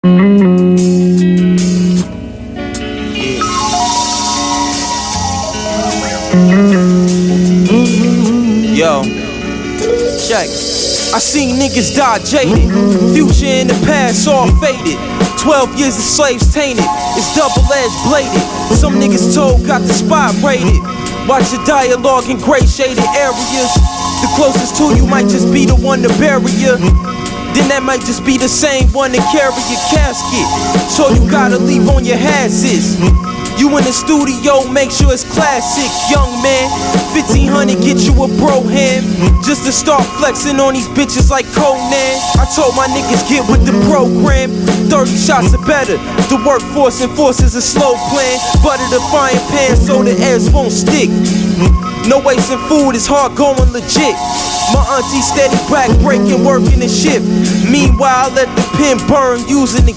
Yo, check. I seen niggas die jaded, future in the past all faded. 12 years of slaves tainted, it's double-edged bladed. Some niggas told got the spot rated. Watch the dialogue in gray shaded areas. The closest to you might just be the one to bury you. Then that might just be the same one to carry your casket. So you gotta leave on your hazards. You in the studio, make sure it's classic, young man. 1500 get you a bro hand, just to start flexing on these bitches like Conan. I told my niggas get with the program. 30 shots or better. The workforce enforces a slow plan. Butter the frying pan so the eggs won't stick. No wasting food, it's hard going legit. My auntie steady back breaking, working the shift. Meanwhile, I let the pen burn using the